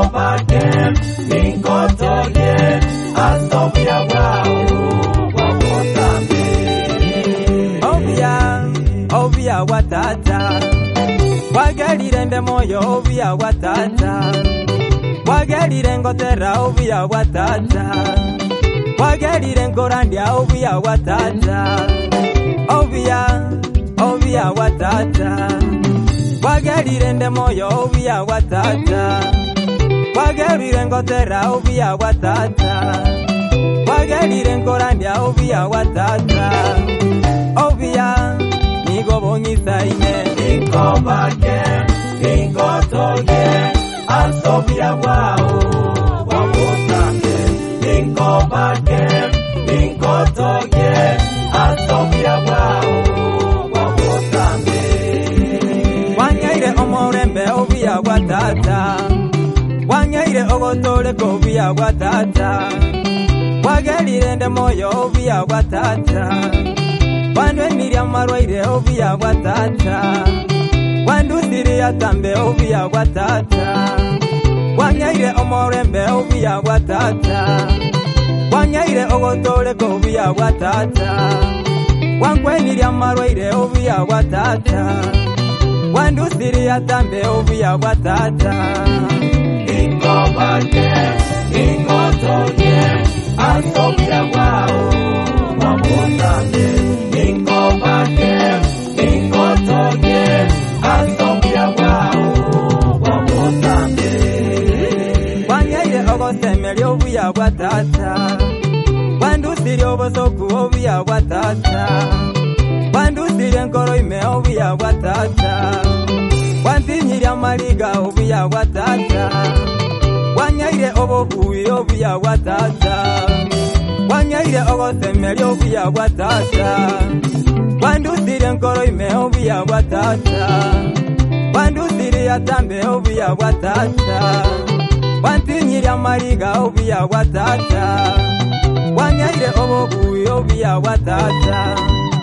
Ninkobake, ninkotoye, asomya wao, wakotambe. Obia watata, wagelire nde moyo obia watata, wagelire ngotera obia watata, wagelire nkorandia obia watata, obia watata, wagelire nde moyo obia watata, wagelire ngotera obia watata, wagelire nkorandia obia watata, obia nigo bongisaine. Ninkobake, ninkotoye, asomya wao, wakotambe. Ninkobake, ninkotoye, asomya wao, wakotambe. Wanyaire omorembe obia watata, wanyaire ogotole kobia watata, wagelire nde moyo obia watata, wanwe miria marwaire obia watata, wandusiri atambe obia watata, wanyaire omorembe obia watata, wanyaire ogotole kobia watata, wankwenyiria marwaire obia watata, wandusiri atambe obia watata. Ninkobake, ninkotoye, asomya wao, wakotambe. Ninkobake, ninkotoye, asomya wao, wakotambe. Wanyaire ogosemeri obia watata, wandusiri obosoku obia watata, wandusiri enkoroime obia watata, wantinyiria mariga obia watata, wanyaire obobuyi obia watata, wanyaire ogosemeri obia watata, wandusiri enkoroime obia watata, wandusiri atambe obia watata, wantinyiria mariga obia watata, wanyaire obobuyi obia watata.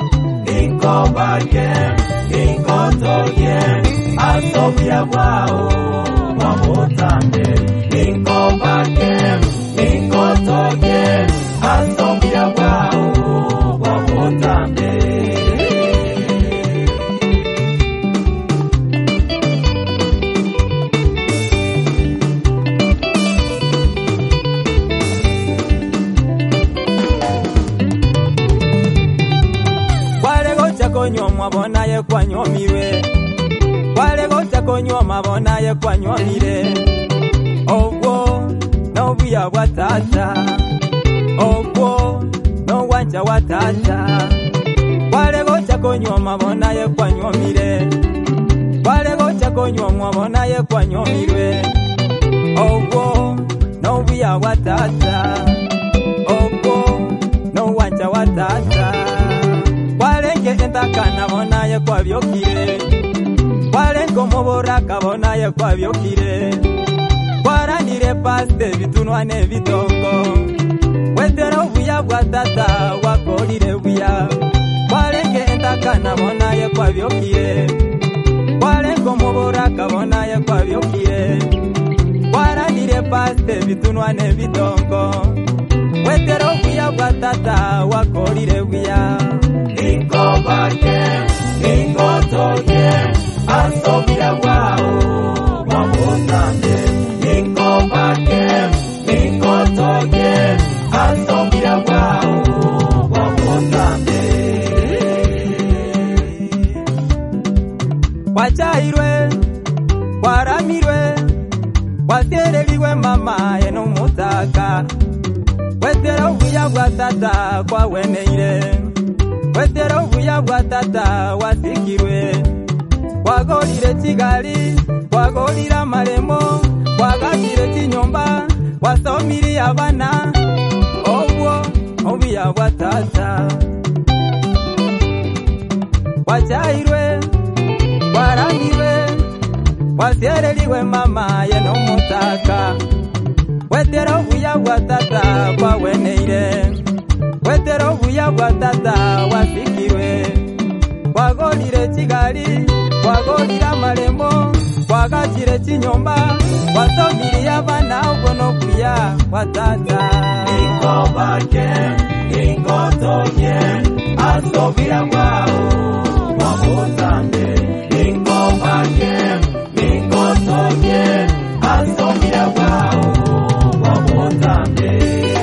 Ninkobake, ninkotoye, asomya wao, wakotambe. Ninkobake, ninkotoye, asomya wao, wakotambe. Konywa mwabona ye kwanyomirwe, wale gocha konywa mabona ye kwanywamire, obwo n'obwiya bwatata, obwo n'obwanja watata, wale gocha konywa mabona ye kwanywamire, wale gocha konywa mwabona ye kwanyomirwe, obwo n'obwiya bwatata, obwo n'obwanja watata. Walenge endakana bona ye kwa byokire, walengo mobora kabona ye kwa byokire, warandire paste bitunwane bitongo, wetero buya bwatata wakolire buya, walenge endakana bona ye kwa byokire, walengo mobora kabona ye kwa byokire, warandire paste bitunwane bitongo, wetero buya bwatata wakolire buya. Ninkobake, ninkotoye, asomya wao, wakotambe. Ninkobake, ninkotoye, asomya wao, wakotambe. Wachairwe, waramirwe, watereriwe mama eno mutaka, wetera ubuya bwatata kwa weneire, wetera ubuya bwatata wasikirwe, wagolire Kigali, wagolire Amaremo, wagabire Kinyomba, wasomiri abana, obwo obuya bwatata. Wachairwe, waramirwe, wasereriwe mama yeno mutaka, wetera ubuya bwatata kwa weneire, wetera ubuya bwatata wasikirwe, wagolire Kigali, wagolire Amaremo, wakatire chinyomba wasomiria vana ugono kuya watata ingobake ingotoye asovira kwao wamutambe ingobake ingotoye asovira kwao wamutambe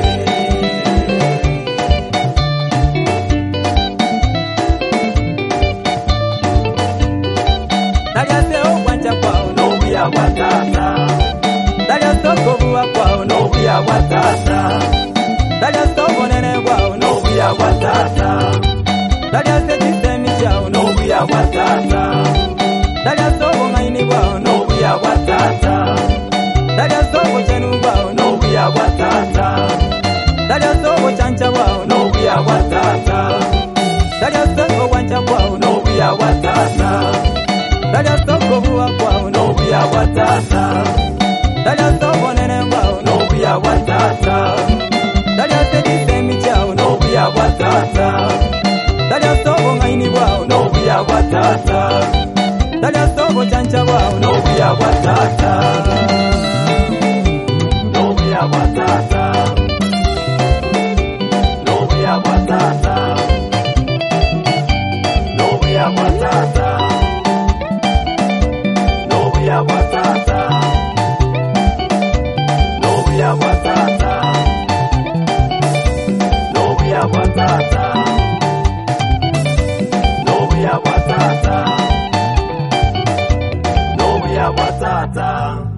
Nobia watata Dalia soko buwa kwao Nobia watata Dalia soko nene kwao Nobia watata Dalia seti semi chao Nobia watata Dalia soko ngaini kwao Nobia watata Dalia soko chenu kwao Nobia watata Dalia soko chancha kwao Nobia watata Dalia soko wancha kwao Nobia watata Dalia soko buwa kwao Nobia watata Dalia soko nene kwao Nobia watata Dalia seti semi chao Nobia watata Dalia soko ngaini kwao Nobia watata Dalia soko chancha kwao Nobia watata Nobia watata Nobia watata Nobia watata Nobia watata Nobia watata Nobia watata Nobia watata Nobia watata